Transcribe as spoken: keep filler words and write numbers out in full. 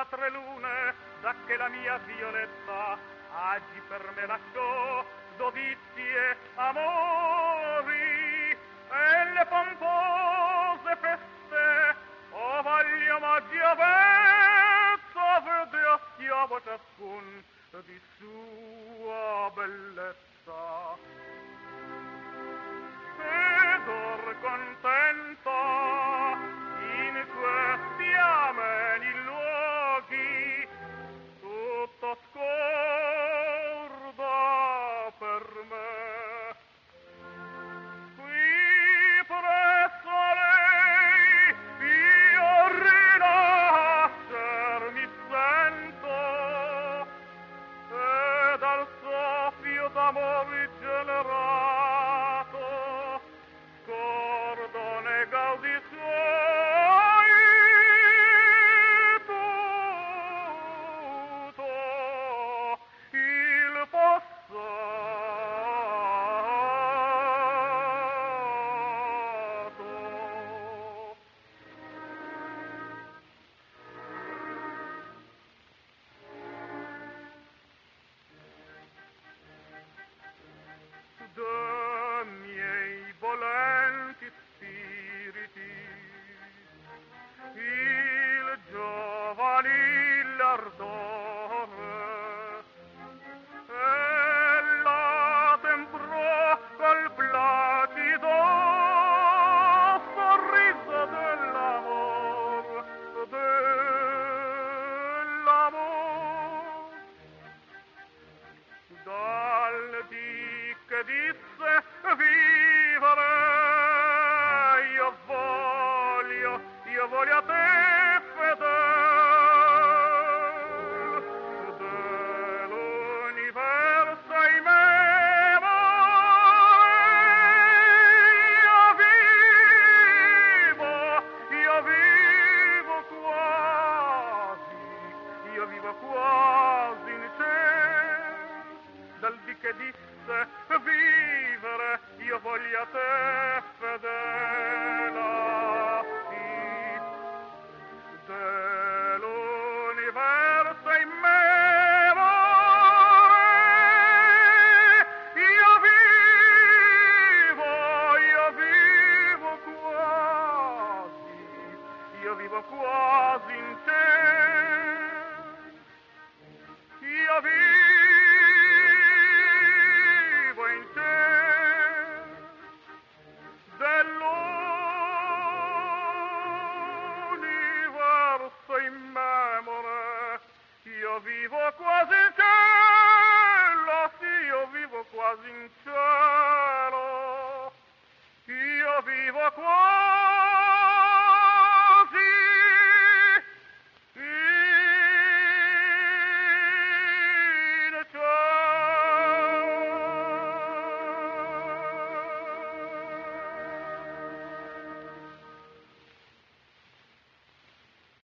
tre lune, da che la mia Violetta oggi per me lasciò dovizie amori e le pompose feste. Oh, voglio omaggi avezza, vede a schiavo ciascun di sua bellezza. Ed or contenta in questi ameni luoghi tutto scorda per me. Qui presso a lei io rinascer mi sento e dal soffio d'amore generato scordo ne gaudi suoi tutto il passato. De miei volenti spiriti il giovanile ardore ella temprò col placido sorriso dell'amor, dell'amor. Dal dì che disse vivere io voglio, io voglio a te fedel dell'universo in memoria. Io vivo, io vivo quasi, io vivo quasi in te. Dal dì che disse vivere io voglio a te fedela sì, dell'universo in memoria. Io vivo, io vivo quasi, io vivo quasi in te. Io vivo in te, dell'universo in memoria. Io vivo quasi in cielo, sì, io vivo quasi in cielo.